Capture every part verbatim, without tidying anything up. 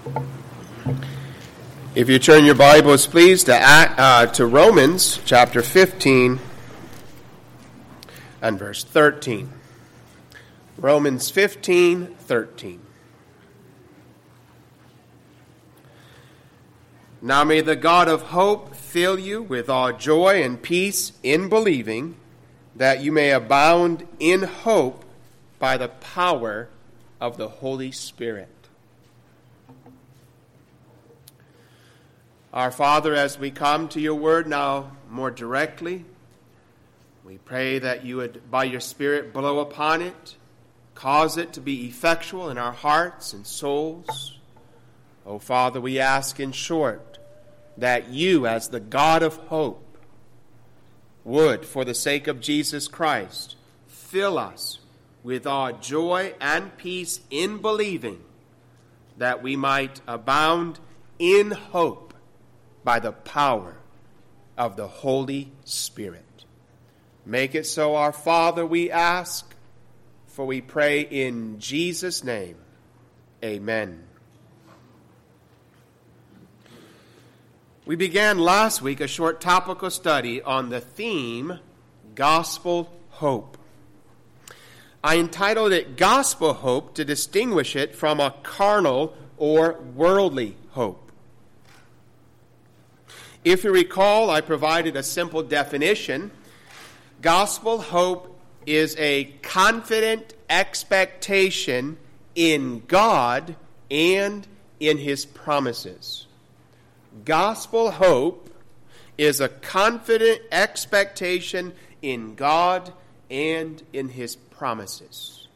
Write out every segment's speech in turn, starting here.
If you turn your Bibles, please, to, uh, to Romans chapter fifteen and verse thirteen. Romans fifteen, thirteen. Now may the God of hope fill you with all joy and peace in believing, that you may abound in hope by the power of the Holy Spirit. Our Father, as we come to your word now more directly, we pray that you would, by your Spirit, blow upon it, cause it to be effectual in our hearts and souls. Oh, Father, we ask in short that you, as the God of hope, would, for the sake of Jesus Christ, fill us with all joy and peace in believing, that we might abound in hope by the power of the Holy Spirit. Make it so, our Father, we ask, for we pray in Jesus' name. Amen. We began last week a short topical study on the theme, Gospel Hope. I entitled it Gospel Hope to distinguish it from a carnal or worldly hope. If you recall, I provided a simple definition. Gospel hope is a confident expectation in God and in his promises. Gospel hope is a confident expectation in God and in his promises.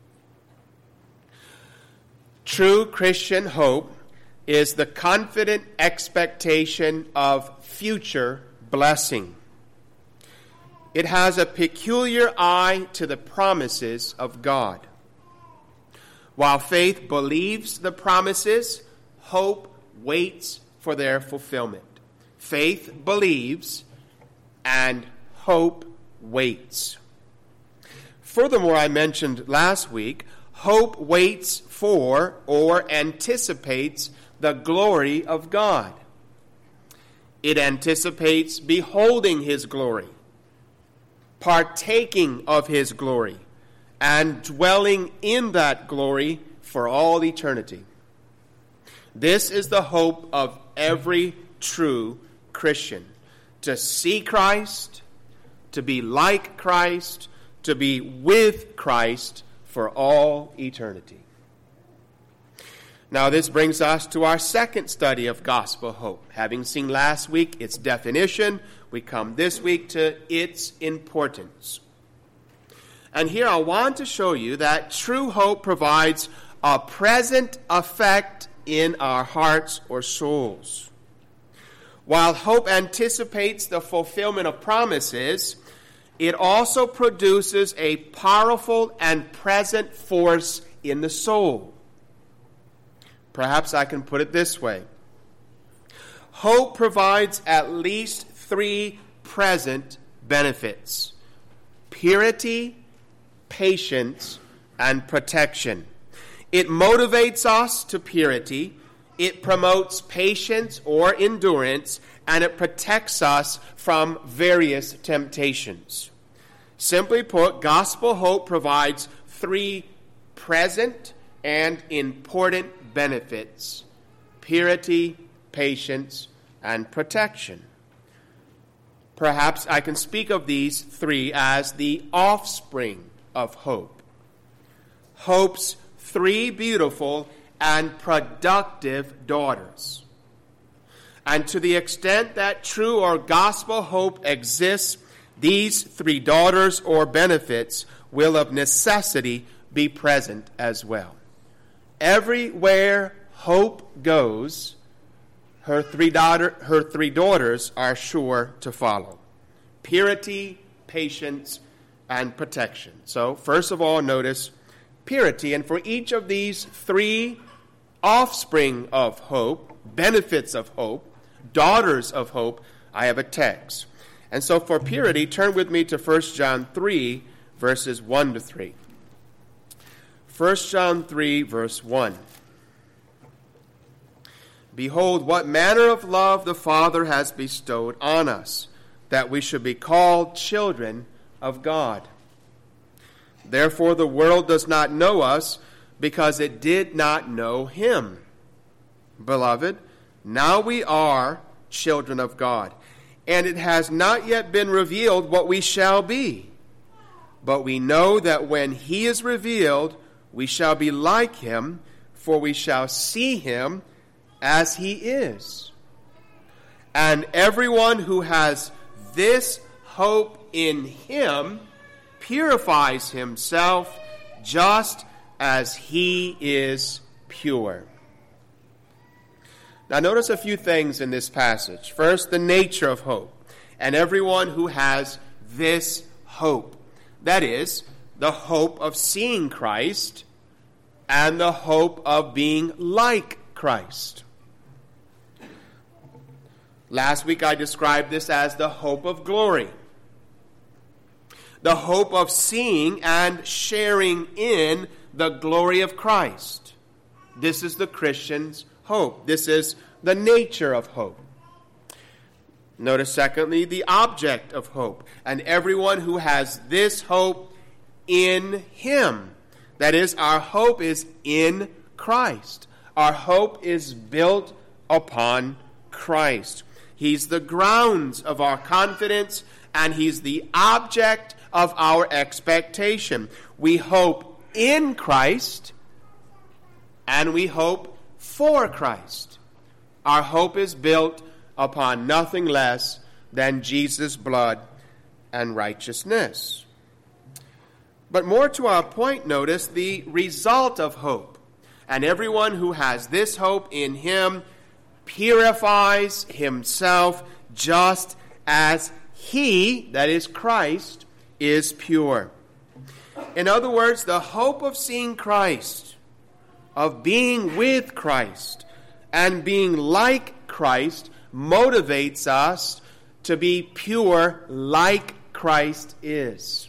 True Christian hope is the confident expectation of future blessing. It has a peculiar eye to the promises of God. While faith believes the promises, hope waits for their fulfillment. Faith believes and hope waits. Furthermore, I mentioned last week, hope waits for or anticipates the glory of God. It anticipates beholding his glory, partaking of his glory, and dwelling in that glory for all eternity. This is the hope of every true Christian, to see Christ, to be like Christ, to be with Christ for all eternity. Now, this brings us to our second study of gospel hope. Having seen last week its definition, we come this week to its importance. And here I want to show you that true hope provides a present effect in our hearts or souls. While hope anticipates the fulfillment of promises, it also produces a powerful and present force in the soul. Perhaps I can put it this way. Hope provides at least three present benefits: purity, patience, and protection. It motivates us to purity, it promotes patience or endurance, and it protects us from various temptations. Simply put, gospel hope provides three present and important benefits: purity, patience, and protection. Perhaps I can speak of these three as the offspring of hope. Hope's three beautiful and productive daughters. And to the extent that true or gospel hope exists, these three daughters or benefits will of necessity be present as well. Everywhere hope goes, her three daughter, her three daughters are sure to follow: purity, patience, and protection. So, first of all, notice purity. And for each of these three offspring of hope, benefits of hope, daughters of hope, I have a text. And so for purity, turn with me to First John three, verses one to three. First John three, verse one. Behold, what manner of love the Father has bestowed on us, that we should be called children of God. Therefore the world does not know us, because it did not know him. Beloved, now we are children of God, and it has not yet been revealed what we shall be. But we know that when he is revealed, we shall be like him, for we shall see him as he is. And everyone who has this hope in him purifies himself just as he is pure. Now notice a few things in this passage. First, the nature of hope. And everyone who has this hope. That is, the hope of seeing Christ and the hope of being like Christ. Last week I described this as the hope of glory. The hope of seeing and sharing in the glory of Christ. This is the Christian's hope. This is the nature of hope. Notice, secondly, the object of hope. And everyone who has this hope in him. That is, our hope is in Christ. Our hope is built upon Christ. He's the grounds of our confidence, and he's the object of our expectation. We hope in Christ, and we hope for Christ. Our hope is built upon nothing less than Jesus' blood and righteousness. But more to our point, notice the result of hope. And everyone who has this hope in him purifies himself just as he, that is Christ, is pure. In other words, the hope of seeing Christ, of being with Christ, and being like Christ motivates us to be pure like Christ is.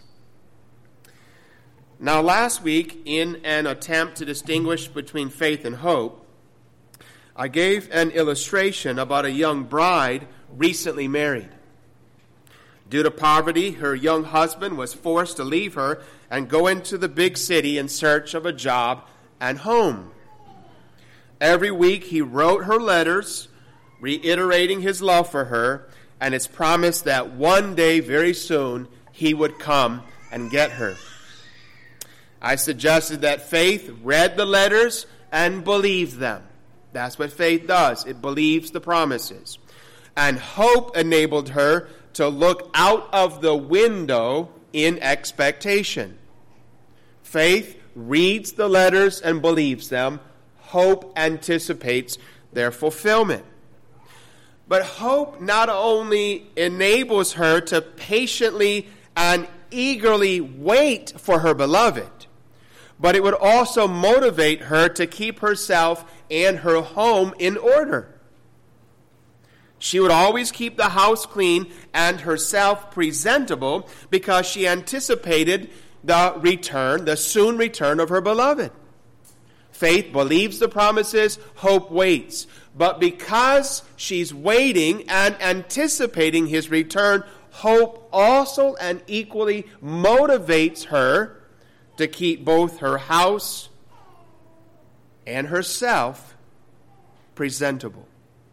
Now, last week, in an attempt to distinguish between faith and hope, I gave an illustration about a young bride recently married. Due to poverty, her young husband was forced to leave her and go into the big city in search of a job and home. Every week he wrote her letters, reiterating his love for her and his promise that one day, very soon, he would come and get her. I suggested that faith read the letters and believed them. That's what faith does. It believes the promises. And hope enabled her to look out of the window in expectation. Faith reads the letters and believes them. Hope anticipates their fulfillment. But hope not only enables her to patiently and eagerly wait for her beloved, but it would also motivate her to keep herself and her home in order. She would always keep the house clean and herself presentable because she anticipated the return, the soon return of her beloved. Faith believes the promises, hope waits. But because she's waiting and anticipating his return, hope also and equally motivates her to keep both her house and herself presentable.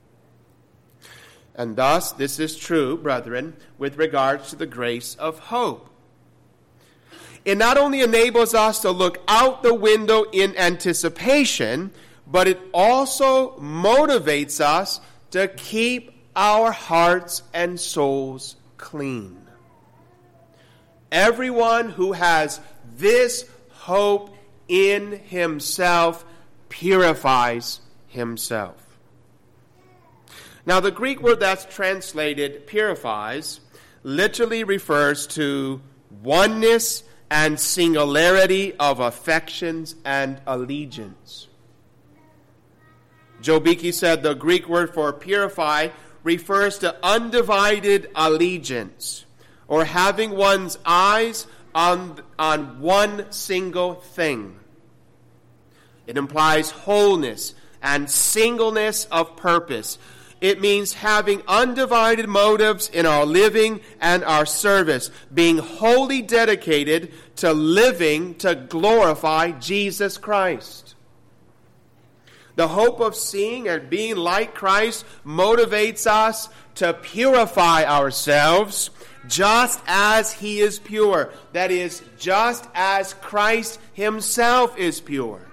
And thus, this is true, brethren, with regards to the grace of hope. It not only enables us to look out the window in anticipation, but it also motivates us to keep our hearts and souls clean. Everyone who has this hope in himself purifies himself. Now, the Greek word that's translated purifies literally refers to oneness and singularity of affections and allegiance. Joe Beeke said the Greek word for purify refers to undivided allegiance, or having one's eyes on, on one single thing. It implies wholeness and singleness of purpose. It means having undivided motives in our living and our service, being wholly dedicated to living to glorify Jesus Christ. The hope of seeing and being like Christ motivates us to purify ourselves just as he is pure. That is, just as Christ himself is pure.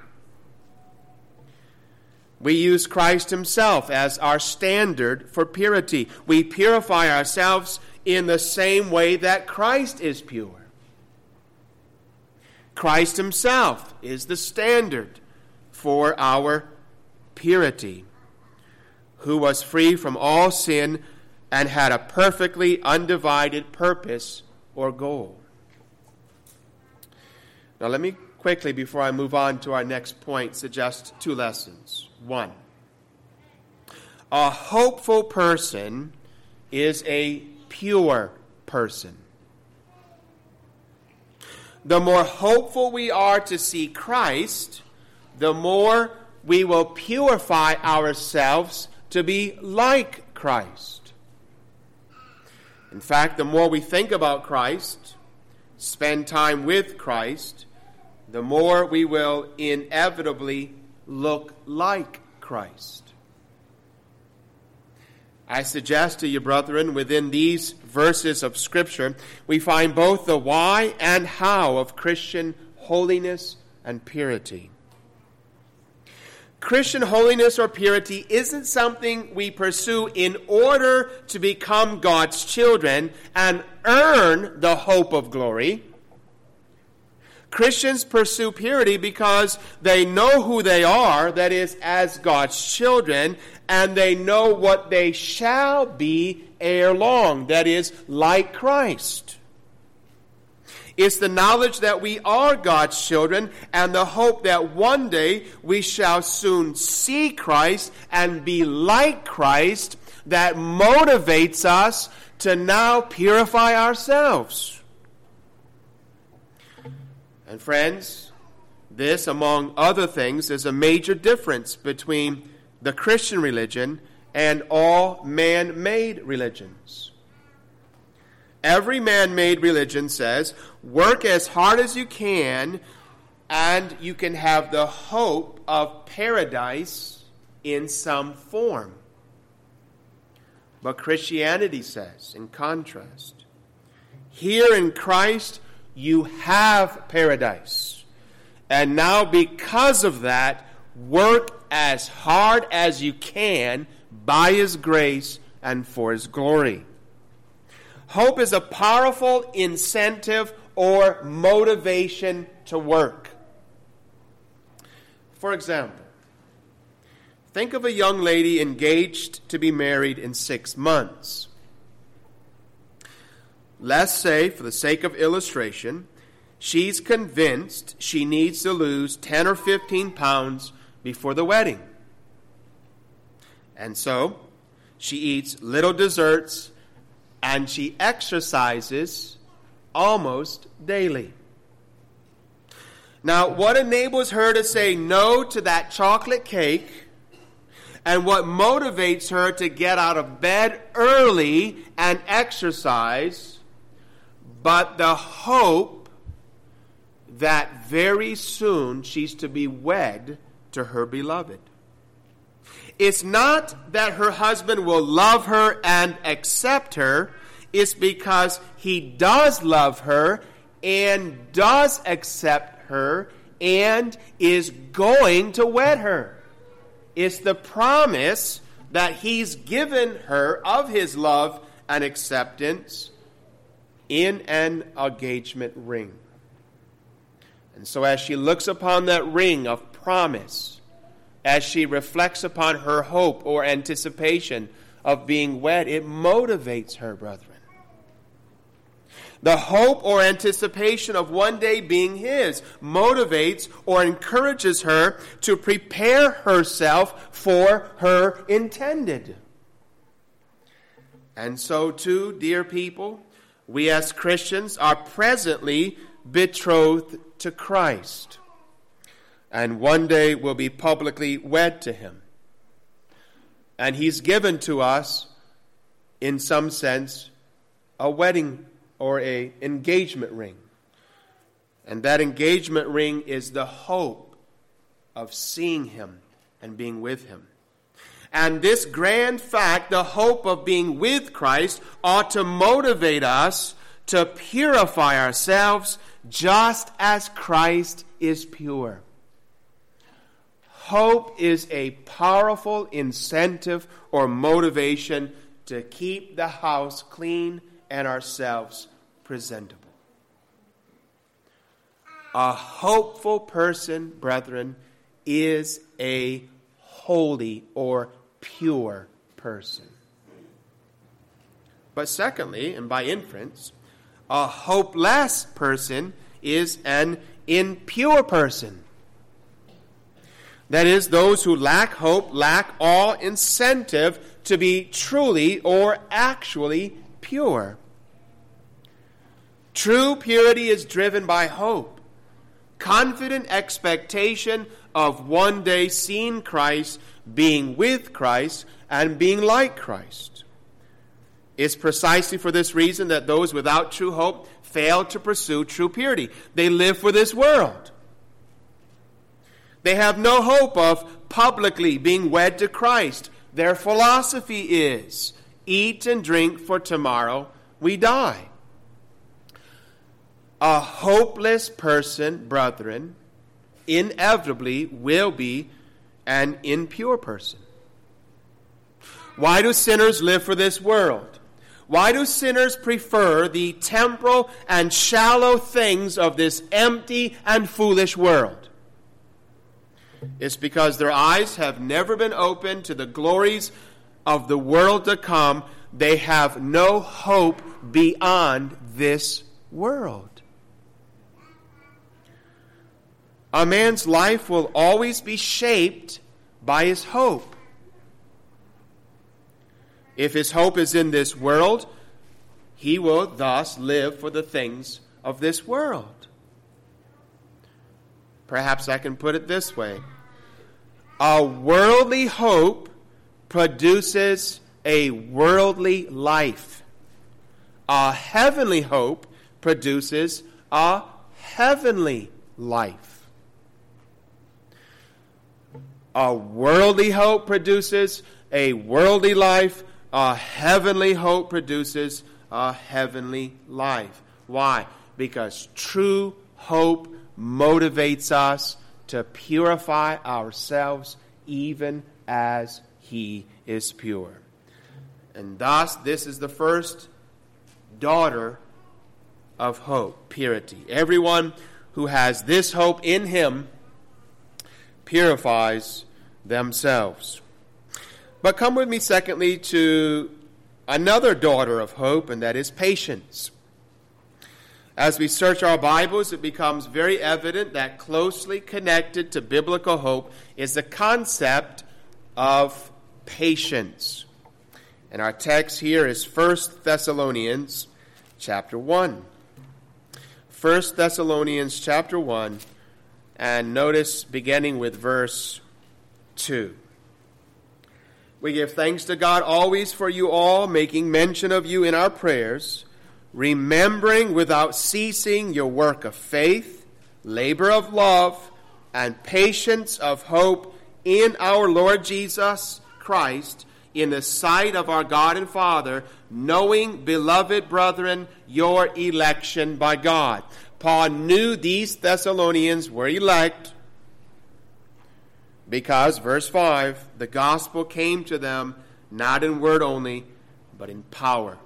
We use Christ himself as our standard for purity. We purify ourselves in the same way that Christ is pure. Christ himself is the standard for our purity, who was free from all sin and had a perfectly undivided purpose or goal. Now let me quickly, before I move on to our next point, suggest two lessons. One, a hopeful person is a pure person. The more hopeful we are to see Christ, the more we will purify ourselves to be like Christ. In fact, the more we think about Christ, spend time with Christ, the more we will inevitably look like Christ. I suggest to you, brethren, within these verses of Scripture, we find both the why and how of Christian holiness and purity. Christian holiness or purity isn't something we pursue in order to become God's children and earn the hope of glory. Christians pursue purity because they know who they are, that is, as God's children, and they know what they shall be ere long, that is, like Christ. It's the knowledge that we are God's children and the hope that one day we shall soon see Christ and be like Christ that motivates us to now purify ourselves. And friends, this, among other things, is a major difference between the Christian religion and all man-made religions. Every man-made religion says, work as hard as you can, and you can have the hope of paradise in some form. But Christianity says, in contrast, here in Christ, you have paradise. And now because of that, work as hard as you can by his grace and for his glory. Hope is a powerful incentive or motivation to work. For example, think of a young lady engaged to be married in six months. Let's say, for the sake of illustration, she's convinced she needs to lose ten or fifteen pounds before the wedding. And so, she eats little desserts and she exercises almost daily. Now, what enables her to say no to that chocolate cake, and what motivates her to get out of bed early and exercise, but the hope that very soon she's to be wed to her beloved. It's not that her husband will love her and accept her. It's because he does love her and does accept her and is going to wed her. It's the promise that he's given her of his love and acceptance in an engagement ring. And so as she looks upon that ring of promise, as she reflects upon her hope or anticipation of being wed, it motivates her, brethren. The hope or anticipation of one day being his motivates or encourages her to prepare herself for her intended. And so too, dear people, we as Christians are presently betrothed to Christ. and one day will be publicly wed to him. And he's given to us, in some sense, a wedding or a engagement ring. And that engagement ring is the hope of seeing him and being with him. And this grand fact, the hope of being with Christ, ought to motivate us to purify ourselves just as Christ is pure. Hope is a powerful incentive or motivation to keep the house clean and ourselves presentable. A hopeful person, brethren, is a holy or pure person. But secondly, and by inference, a hopeless person is an impure person. That is, those who lack hope lack all incentive to be truly or actually pure. True purity is driven by hope, confident expectation of one day seeing Christ, being with Christ, and being like Christ. It's precisely for this reason that those without true hope fail to pursue true purity. They live for this world. They have no hope of publicly being wed to Christ. Their philosophy is, eat and drink, for tomorrow we die. A hopeless person, brethren, inevitably will be an impure person. Why do sinners live for this world? Why do sinners prefer the temporal and shallow things of this empty and foolish world? It's because their eyes have never been opened to the glories of the world to come. They have no hope beyond this world. A man's life will always be shaped by his hope. If his hope is in this world, he will thus live for the things of this world. Perhaps I can put it this way. A worldly hope produces a worldly life. A heavenly hope produces a heavenly life. A worldly hope produces a worldly life. A heavenly hope produces a heavenly life. Why? Because true hope motivates us to purify ourselves even as he is pure. And thus, this is the first daughter of hope, purity. Everyone who has this hope in him purifies themselves. But come with me, secondly, to another daughter of hope, and that is patience. As we search our Bibles, it becomes very evident that closely connected to biblical hope is the concept of patience. And our text here is First Thessalonians chapter one. First Thessalonians chapter one, and notice beginning with verse two. We give thanks to God always for you all, making mention of you in our prayers, remembering without ceasing your work of faith, labor of love, and patience of hope in our Lord Jesus Christ, in the sight of our God and Father, knowing, beloved brethren, your election by God. Paul knew these Thessalonians were elect because, verse five, the gospel came to them not in word only, but in power.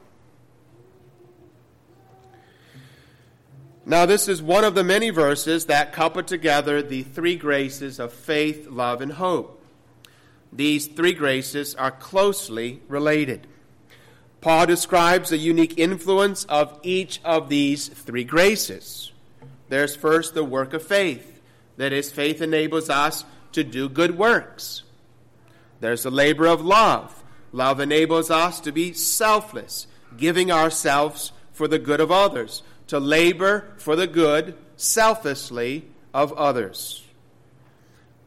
Now, this is one of the many verses that couple together the three graces of faith, love, and hope. These three graces are closely related. Paul describes the unique influence of each of these three graces. There's first the work of faith. That is, faith enables us to do good works. There's the labor of love. Love enables us to be selfless, giving ourselves for the good of others, to labor for the good selflessly of others.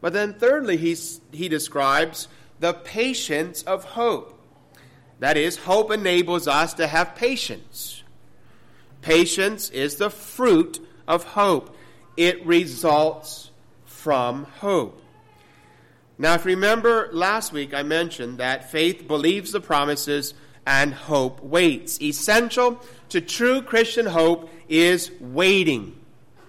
But then thirdly, he's, he describes the patience of hope. That is, hope enables us to have patience. Patience is the fruit of hope. It results from hope. Now, if you remember last week, I mentioned that faith believes the promises and hope waits. Essential to true Christian hope is waiting.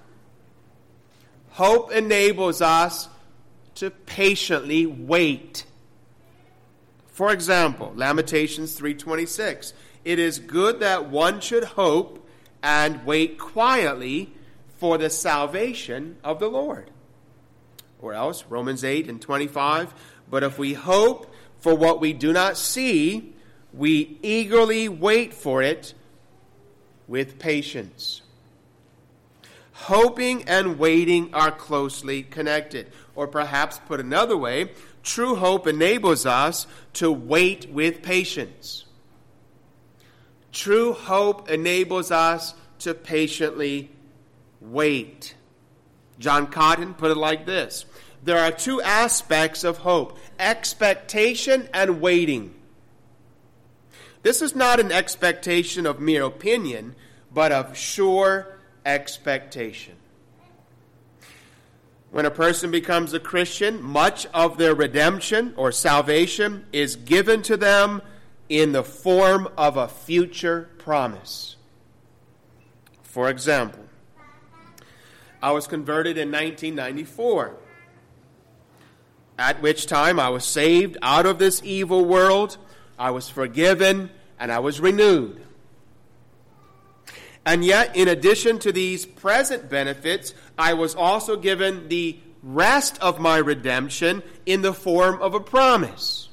Hope enables us to patiently wait. For example, Lamentations three twenty-six. It is good that one should hope and wait quietly for the salvation of the Lord. Or else, Romans eight and twenty-five. But if we hope for what we do not see, we eagerly wait for it with patience. Hoping and waiting are closely connected. Or perhaps put another way, true hope enables us to wait with patience. True hope enables us to patiently wait. John Cotton put it like this: there are two aspects of hope, expectation and waiting. This is not an expectation of mere opinion, but of sure expectation. When a person becomes a Christian, much of their redemption or salvation is given to them in the form of a future promise. For example, I was converted in nineteen ninety-four, at which time I was saved out of this evil world, I was forgiven, and I was renewed. And yet, in addition to these present benefits, I was also given the rest of my redemption in the form of a promise.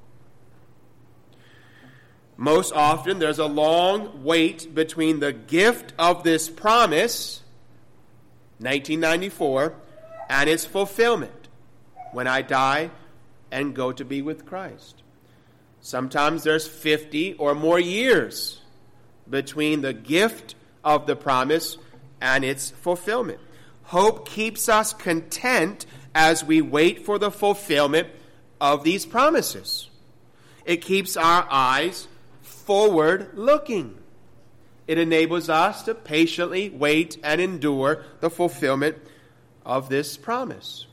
Most often, there's a long wait between the gift of this promise, nineteen ninety-four, and its fulfillment when I die and go to be with Christ. Sometimes there's fifty or more years between the gift of the promise and its fulfillment. Hope keeps us content as we wait for the fulfillment of these promises. It keeps our eyes forward looking. It enables us to patiently wait and endure the fulfillment of this promise.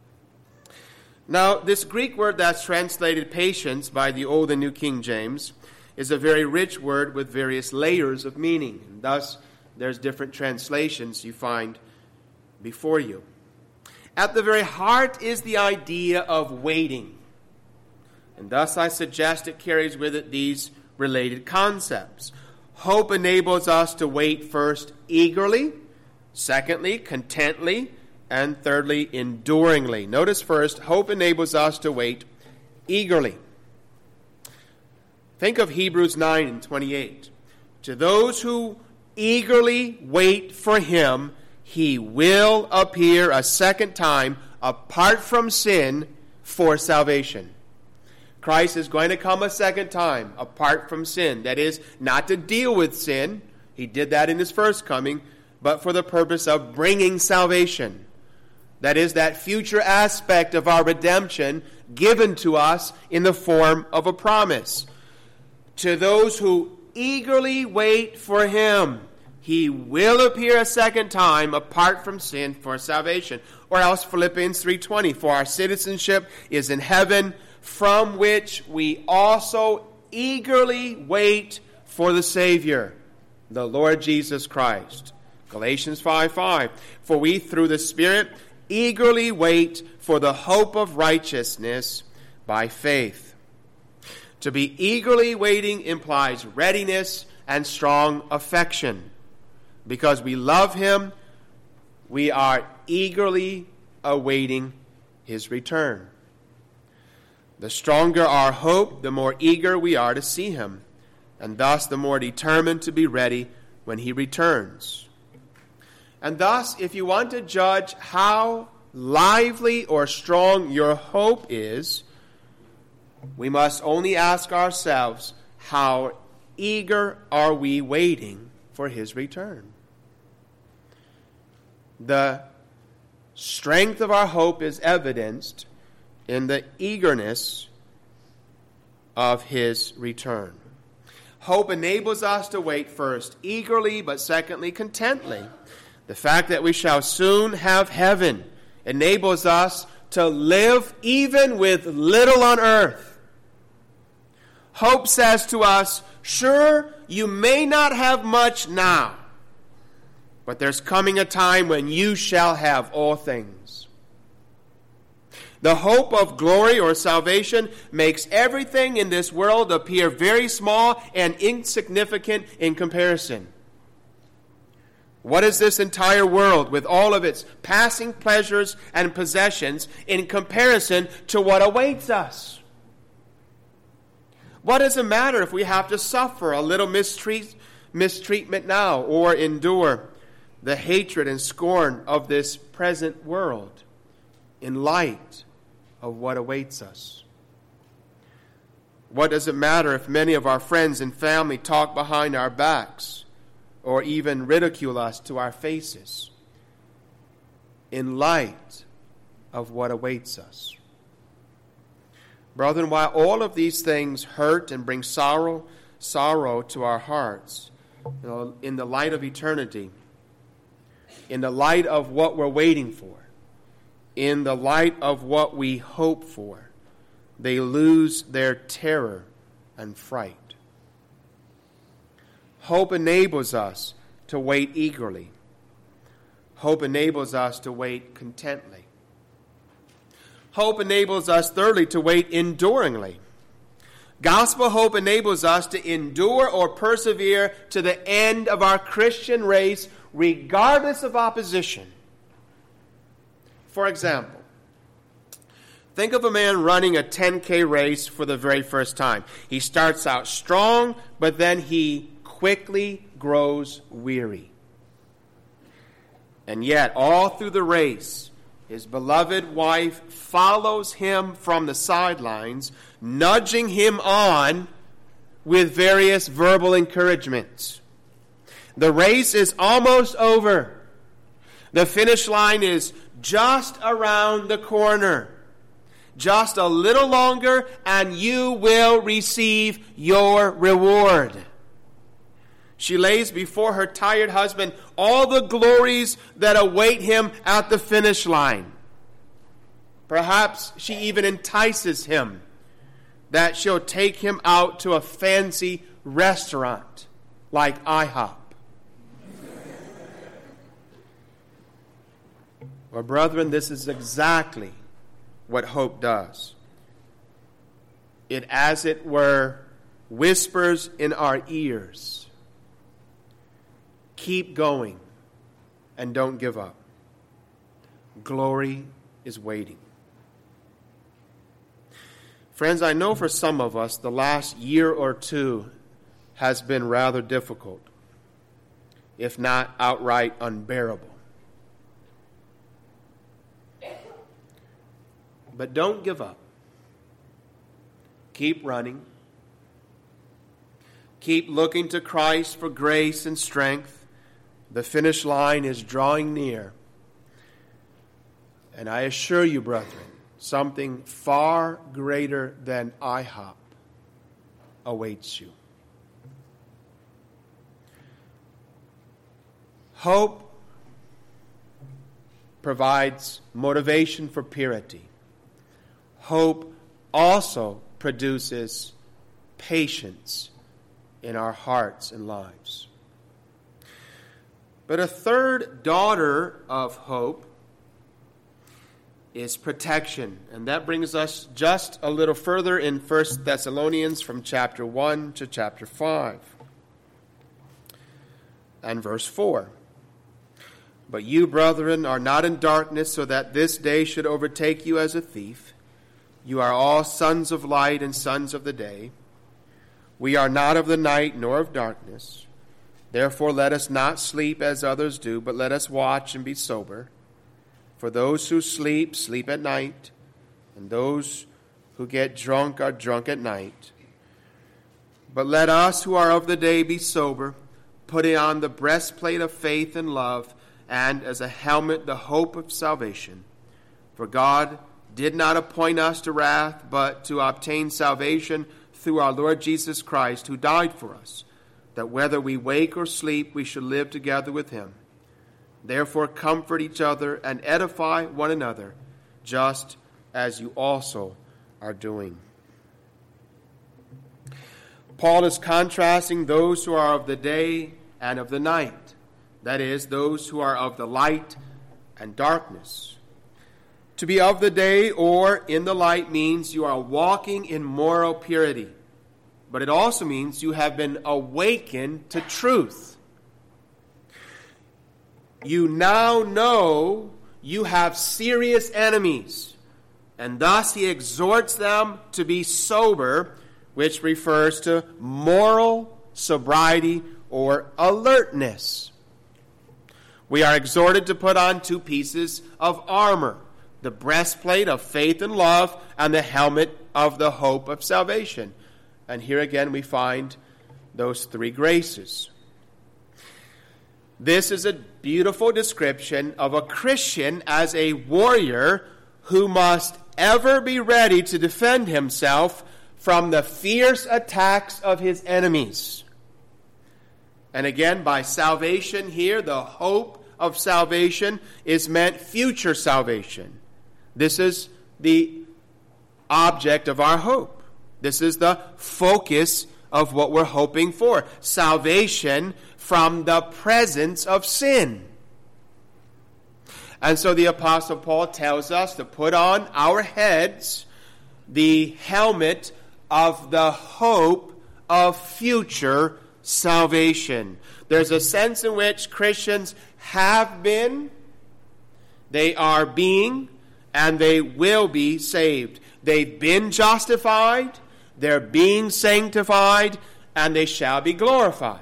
Now, this Greek word that's translated patience by the Old and New King James is a very rich word with various layers of meaning. And thus, there's different translations you find before you. At the very heart is the idea of waiting. And thus, I suggest it carries with it these related concepts. Hope enables us to wait first eagerly, secondly, contently, and thirdly, enduringly. Notice first, hope enables us to wait eagerly. Think of Hebrews nine and twenty-eight. To those who eagerly wait for him, he will appear a second time apart from sin for salvation. Christ is going to come a second time apart from sin. That is, not to deal with sin. He did that in his first coming, but for the purpose of bringing salvation. That is, that future aspect of our redemption given to us in the form of a promise. To those who eagerly wait for him, he will appear a second time apart from sin for salvation. Or else Philippians three twenty, for our citizenship is in heaven, from which we also eagerly wait for the Savior, the Lord Jesus Christ. Galatians five five, for we through the Spirit eagerly wait for the hope of righteousness by faith. To be eagerly waiting implies readiness and strong affection. Because we love him, we are eagerly awaiting his return. The stronger our hope, the more eager we are to see him, and thus the more determined to be ready when he returns. And thus, if you want to judge how lively or strong your hope is, we must only ask ourselves, how eager are we waiting for his return? The Strength of our hope is evidenced in the eagerness of his return. Hope enables us to wait first eagerly, but secondly contently. The fact that we shall soon have heaven enables us to live even with little on earth. Hope says to us, sure, you may not have much now, but there's coming a time when you shall have all things. The hope of glory or salvation makes everything in this world appear very small and insignificant in comparison. What is this entire world with all of its passing pleasures and possessions in comparison to what awaits us? What does it matter if we have to suffer a little mistreat, mistreatment now or endure the hatred and scorn of this present world in light of what awaits us? What does it matter if many of our friends and family talk behind our backs or even ridicule us to our faces in light of what awaits us? Brethren, while all of these things hurt and bring sorrow, sorrow to our hearts, you know, in the light of eternity, in the light of what we're waiting for, in the light of what we hope for, they lose their terror and fright. Hope enables us to wait eagerly. Hope enables us to wait contently. Hope enables us, thirdly, to wait enduringly. Gospel hope enables us to endure or persevere to the end of our Christian race, regardless of opposition. For example, think of a man running a ten K race for the very first time. He starts out strong, but then he quickly grows weary. And yet, all through the race, his beloved wife follows him from the sidelines, nudging him on with various verbal encouragements. The race is almost over. The finish line is just around the corner. Just a little longer, and you will receive your reward. She lays before her tired husband all the glories that await him at the finish line. Perhaps she even entices him that she'll take him out to a fancy restaurant like IHOP. Well, brethren, this is exactly what hope does. It, as it were, whispers in our ears, keep going and don't give up. Glory is waiting. Friends, I know for some of us the last year or two has been rather difficult, if not outright unbearable. But don't give up. Keep running. Keep looking to Christ for grace and strength. The finish line is drawing near. And I assure you, brethren, something far greater than IHOP awaits you. Hope provides motivation for purity. Hope also produces patience in our hearts and lives. But a third daughter of hope is protection. And that brings us just a little further in First Thessalonians from chapter one to chapter five. And verse four. But you, brethren, are not in darkness, so that this day should overtake you as a thief. You are all sons of light and sons of the day. We are not of the night nor of darkness. Therefore let us not sleep as others do, but let us watch and be sober. For those who sleep, sleep at night, and those who get drunk are drunk at night. But let us who are of the day be sober, putting on the breastplate of faith and love, and as a helmet the hope of salvation. For God did not appoint us to wrath, but to obtain salvation through our Lord Jesus Christ, who died for us, that whether we wake or sleep, we should live together with him. Therefore comfort each other and edify one another, just as you also are doing. Paul is contrasting those who are of the day and of the night. That is, those who are of the light and darkness. To be of the day or in the light means you are walking in moral purity. But it also means you have been awakened to truth. You now know you have serious enemies, and thus he exhorts them to be sober, which refers to moral sobriety or alertness. We are exhorted to put on two pieces of armor, the breastplate of faith and love, and the helmet of the hope of salvation. And here again we find those three graces. This is a beautiful description of a Christian as a warrior who must ever be ready to defend himself from the fierce attacks of his enemies. And again, by salvation here, the hope of salvation is meant future salvation. This is the object of our hope. This is the focus of what we're hoping for. Salvation from the presence of sin. And so the Apostle Paul tells us to put on our heads the helmet of the hope of future salvation. There's a sense in which Christians have been, they are being, and they will be saved. They've been justified, they're being sanctified, and they shall be glorified.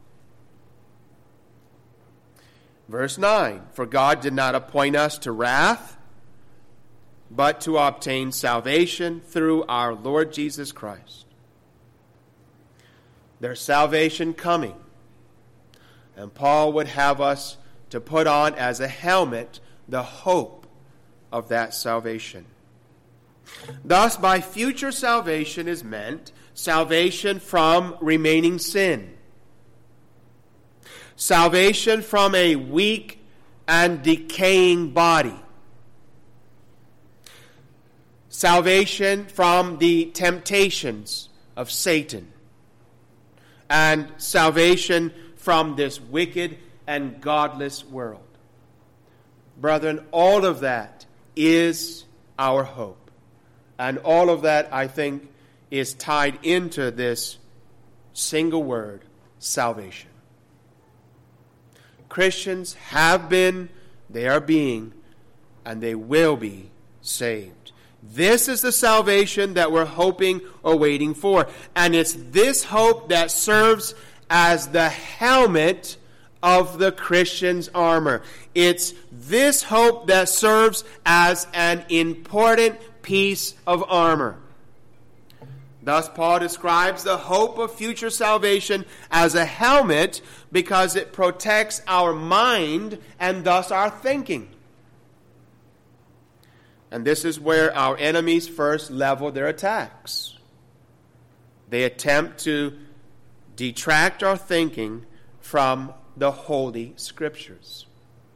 Verse nine, for God did not appoint us to wrath, but to obtain salvation through our Lord Jesus Christ. There's salvation coming, and Paul would have us to put on as a helmet the hope of that salvation. Thus, by future salvation is meant salvation from remaining sin, salvation from a weak and decaying body, salvation from the temptations of Satan, and salvation from this wicked and godless world. Brethren, all of that is our hope. And all of that, I think, is tied into this single word, salvation. Christians have been, they are being, and they will be saved. This is the salvation that we're hoping or waiting for. And it's this hope that serves as the helmet of the Christian's armor. It's this hope that serves as an important piece of armor. Thus, Paul describes the hope of future salvation as a helmet because it protects our mind and thus our thinking. And this is where our enemies first level their attacks. They attempt to detract our thinking from the Holy Scriptures.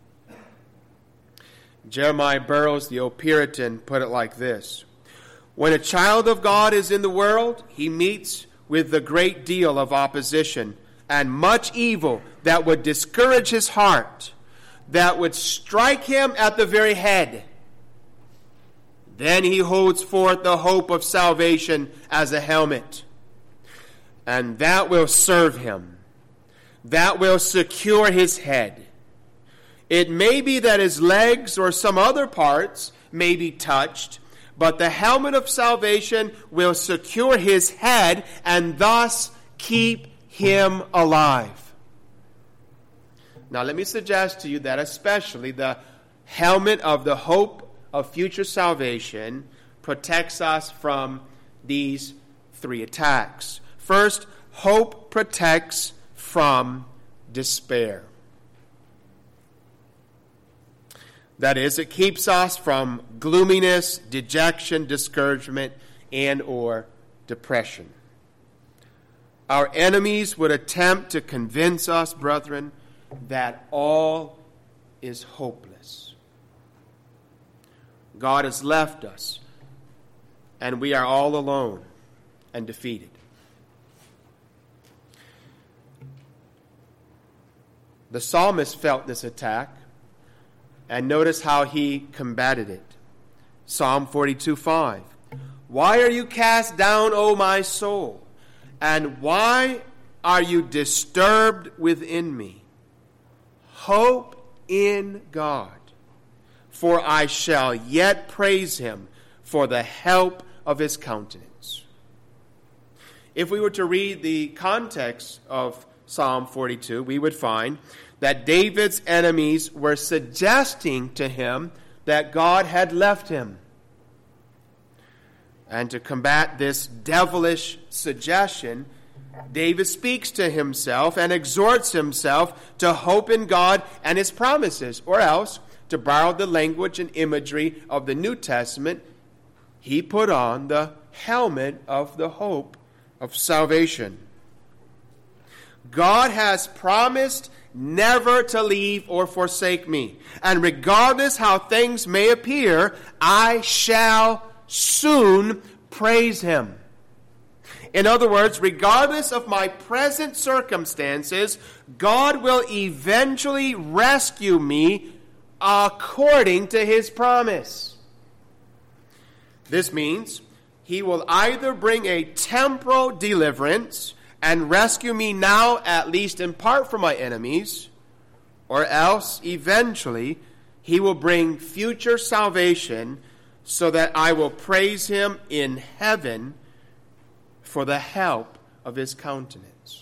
Jeremiah Burroughs, the old Puritan, put it like this: when a child of God is in the world, he meets with a great deal of opposition and much evil that would discourage his heart, that would strike him at the very head. Then he holds forth the hope of salvation as a helmet, and that will serve him. That will secure his head. It may be that his legs or some other parts may be touched, but the helmet of salvation will secure his head and thus keep him alive. Now let me suggest to you that especially the helmet of the hope of future salvation protects us from these three attacks. First, hope protects from despair. That is, it keeps us from gloominess, dejection, discouragement, and or depression. Our enemies would attempt to convince us, brethren, that all is hopeless. God has left us, and we are all alone and defeated. The psalmist felt this attack, and notice how he combated it. Psalm forty-two five. Why are you cast down, O my soul? And why are you disturbed within me? Hope in God, for I shall yet praise him for the help of his countenance. If we were to read the context of Psalm forty-two, we would find that David's enemies were suggesting to him that God had left him. And to combat this devilish suggestion, David speaks to himself and exhorts himself to hope in God and his promises, or else, to borrow the language and imagery of the New Testament, he put on the helmet of the hope of salvation. God has promised never to leave or forsake me. And regardless how things may appear, I shall soon praise him. In other words, regardless of my present circumstances, God will eventually rescue me according to his promise. This means he will either bring a temporal deliverance and rescue me now, at least in part, from my enemies, or else eventually he will bring future salvation so that I will praise him in heaven for the help of his countenance.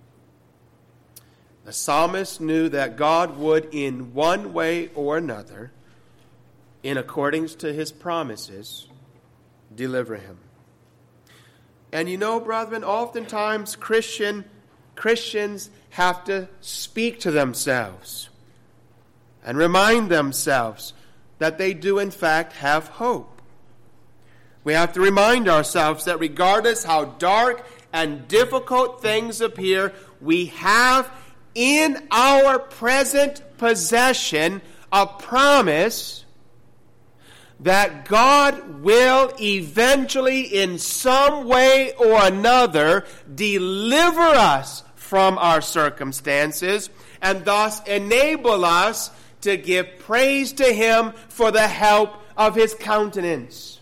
The psalmist knew that God would, in one way or another, in accordance to his promises, deliver him. And you know, brethren, oftentimes Christian Christians have to speak to themselves and remind themselves that they do in fact have hope. We have to remind ourselves that regardless how dark and difficult things appear, we have in our present possession a promise that God will eventually, in some way or another, deliver us from our circumstances and thus enable us to give praise to him for the help of his countenance.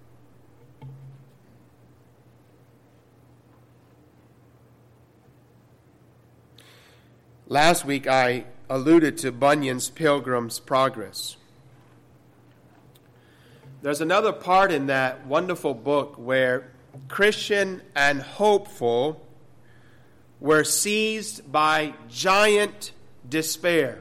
Last week I alluded to Bunyan's Pilgrim's Progress. There's another part in that wonderful book where Christian and hopeful were seized by giant despair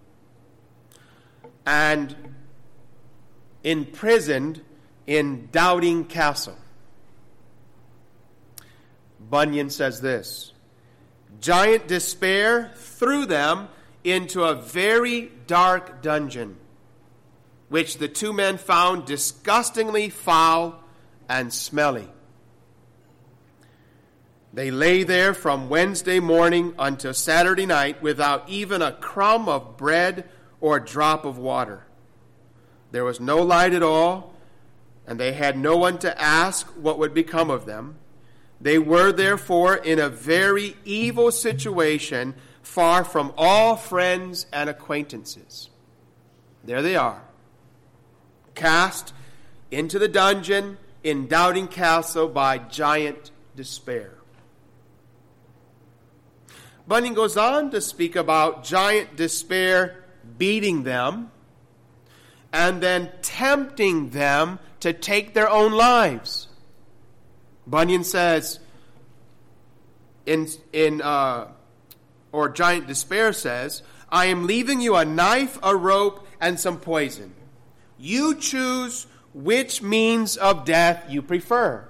and imprisoned in Doubting Castle. Bunyan says this: giant despair threw them into a very dark dungeon, which the two men found disgustingly foul and smelly. They lay there from Wednesday morning until Saturday night without even a crumb of bread or a drop of water. There was no light at all, and they had no one to ask what would become of them. They were therefore in a very evil situation, far from all friends and acquaintances. There they are, cast into the dungeon in Doubting Castle by giant despair. Bunyan goes on to speak about giant despair beating them and then tempting them to take their own lives. Bunyan says, in in uh, or giant despair says, I am leaving you a knife, a rope, and some poison. You choose which means of death you prefer.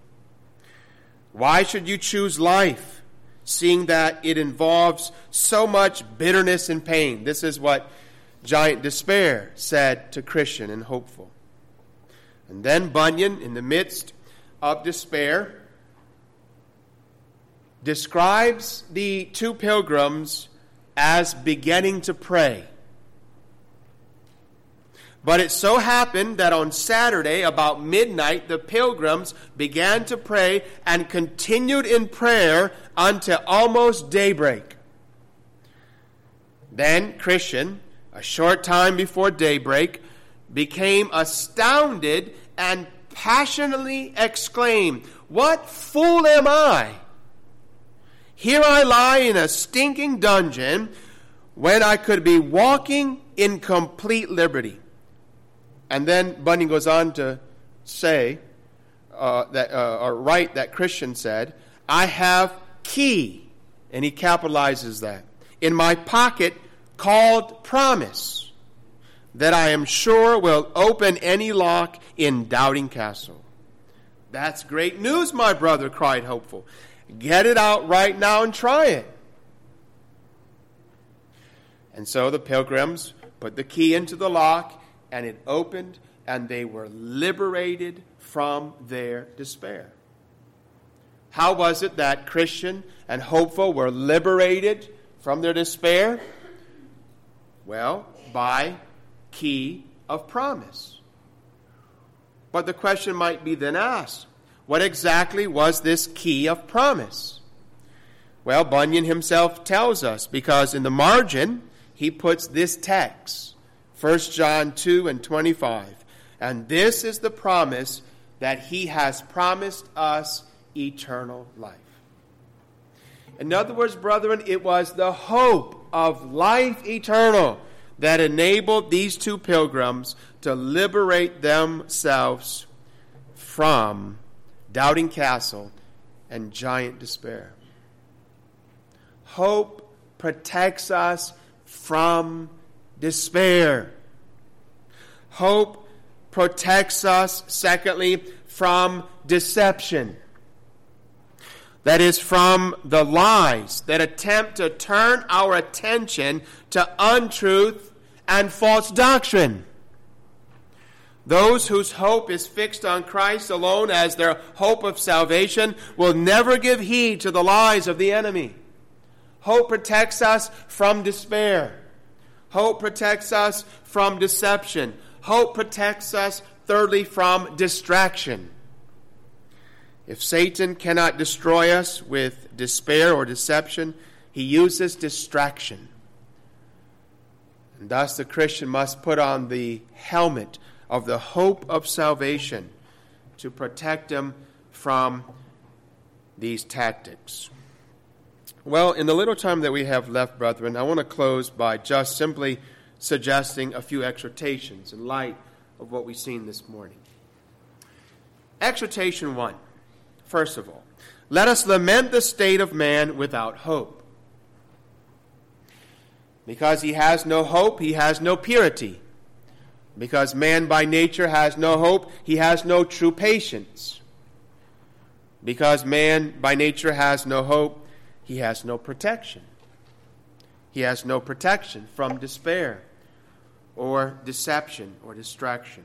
Why should you choose life, seeing that it involves so much bitterness and pain? This is what Giant Despair said to Christian and Hopeful. And then Bunyan, in the midst of despair, describes the two pilgrims as beginning to pray. But it so happened that on Saturday, about midnight, the pilgrims began to pray and continued in prayer until almost daybreak. Then Christian, a short time before daybreak, became astounded and passionately exclaimed, "What fool am I? Here I lie in a stinking dungeon when I could be walking in complete liberty." And then Bunyan goes on to say, uh, that, uh, or write that Christian said, "I have key," and he capitalizes that, "in my pocket called promise, that I am sure will open any lock in Doubting Castle." "That's great news, my brother," cried Hopeful. "Get it out right now and try it." And so the pilgrims put the key into the lock, and it opened, and they were liberated from their despair. How was it that Christian and Hopeful were liberated from their despair? Well, by key of promise. But the question might be then asked, what exactly was this key of promise? Well, Bunyan himself tells us, because in the margin he puts this text, First John two and twenty-five. "And this is the promise, that he has promised us eternal life." In other words, brethren, it was the hope of life eternal that enabled these two pilgrims to liberate themselves from Doubting Castle and Giant Despair. Hope protects us from despair. Hope protects us, secondly, from deception. That is, from the lies that attempt to turn our attention to untruth and false doctrine. Those whose hope is fixed on Christ alone as their hope of salvation will never give heed to the lies of the enemy. Hope protects us from despair. Hope protects us from deception. Hope protects us, thirdly, from distraction. If Satan cannot destroy us with despair or deception, he uses distraction. And thus the Christian must put on the helmet of the hope of salvation to protect him from these tactics. Well, in the little time that we have left, brethren, I want to close by just simply suggesting a few exhortations in light of what we've seen this morning. Exhortation one, first of all, let us lament the state of man without hope. Because he has no hope, he has no purity. Because man by nature has no hope, he has no true patience. Because man by nature has no hope, he has no protection. He has no protection from despair or deception or distraction.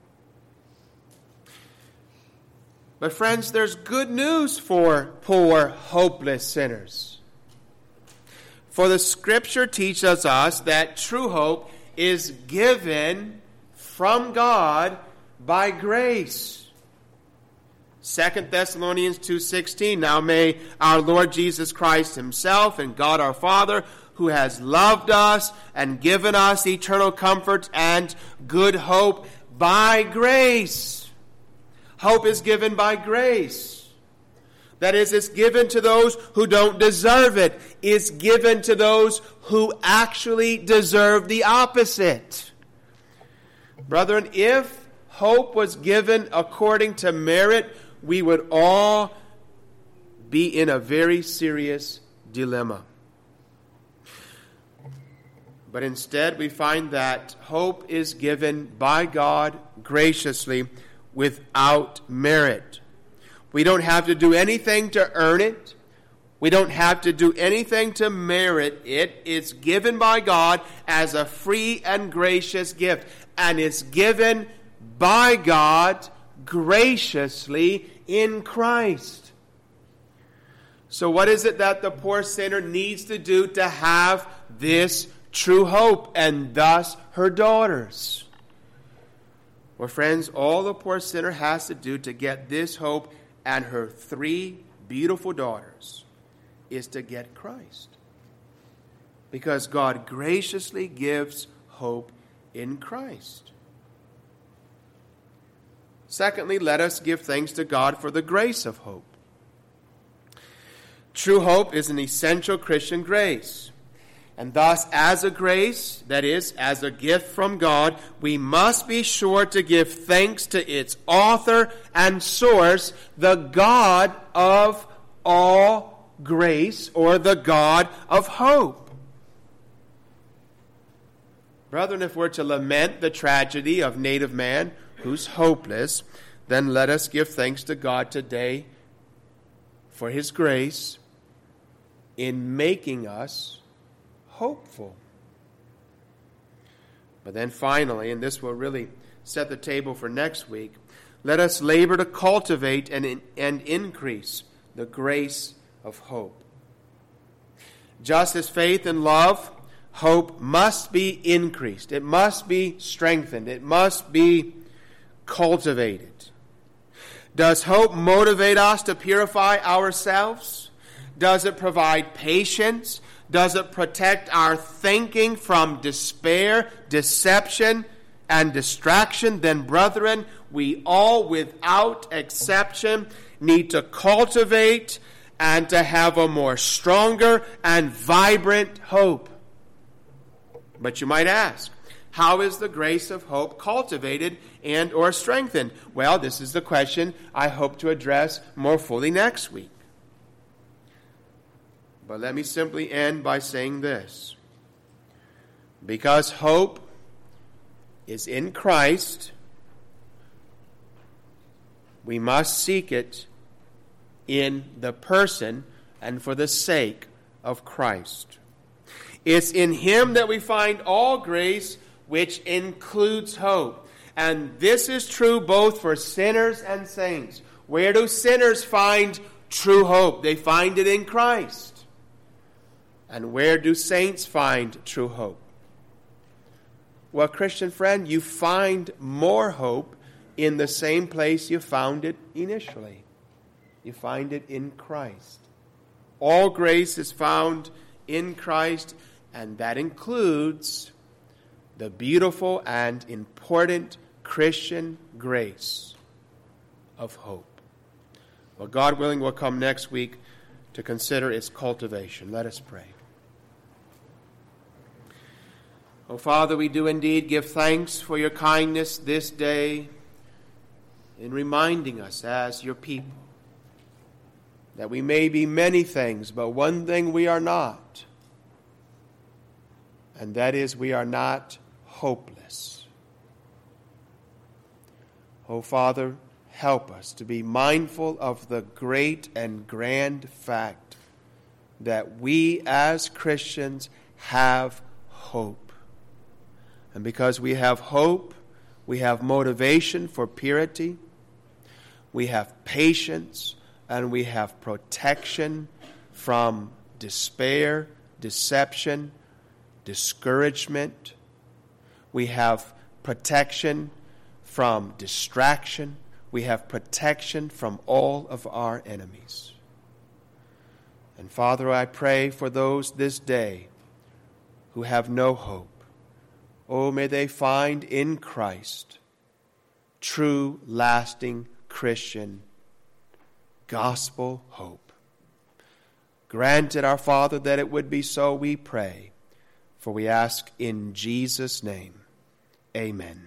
But friends, there's good news for poor, hopeless sinners. For the Scripture teaches us that true hope is given from God by grace. Second Thessalonians two sixteen, now may our Lord Jesus Christ himself and God our Father, who has loved us and given us eternal comfort and good hope by grace. Hope is given by grace. That is, it's given to those who don't deserve it. It's given to those who actually deserve the opposite. Brethren, if hope was given according to merit, we would all be in a very serious dilemma. But instead, we find that hope is given by God graciously without merit. We don't have to do anything to earn it. We don't have to do anything to merit it. It's given by God as a free and gracious gift. And it's given by God graciously in Christ. So what is it that the poor sinner needs to do to have this true hope, and thus her daughters? Well, friends, all the poor sinner has to do to get this hope and her three beautiful daughters is to get Christ. Because God graciously gives hope in Christ. Secondly, let us give thanks to God for the grace of hope. True hope is an essential Christian grace. And thus, as a grace, that is, as a gift from God, we must be sure to give thanks to its author and source, the God of all grace, or the God of hope. Brethren, if we're to lament the tragedy of native man who's hopeless, then let us give thanks to God today for his grace in making us hopeful. But then finally, and this will really set the table for next week, let us labor to cultivate and, and increase the grace of hope. Just as faith and love, hope must be increased. It must be strengthened. It must be cultivated. Does hope motivate us to purify ourselves? Does it provide patience? Does it protect our thinking from despair, deception, and distraction? Then, brethren, we all, without exception, need to cultivate and to have a more stronger and vibrant hope. But you might ask, how is the grace of hope cultivated and or strengthened? Well, this is the question I hope to address more fully next week. But let me simply end by saying this. Because hope is in Christ, we must seek it in the person and for the sake of Christ. It's in him that we find all grace, which includes hope. And this is true both for sinners and saints. Where do sinners find true hope? They find it in Christ. And where do saints find true hope? Well, Christian friend, you find more hope in the same place you found it initially. You find it in Christ. All grace is found in Christ, and that includes the beautiful and important Christian grace of hope. Well, God willing, we'll come next week to consider its cultivation. Let us pray. Oh, Father, we do indeed give thanks for your kindness this day in reminding us as your people that we may be many things, but one thing we are not, and that is we are not hopeless. Oh, Father, help us to be mindful of the great and grand fact that we as Christians have hope. And because we have hope, we have motivation for purity, we have patience, and we have protection from despair, deception, discouragement. We have protection from distraction. We have protection from all of our enemies. And Father, I pray for those this day who have no hope. Oh, may they find in Christ true, lasting Christian gospel hope. Grant it, our Father, that it would be so, we pray. For we ask in Jesus' name. Amen.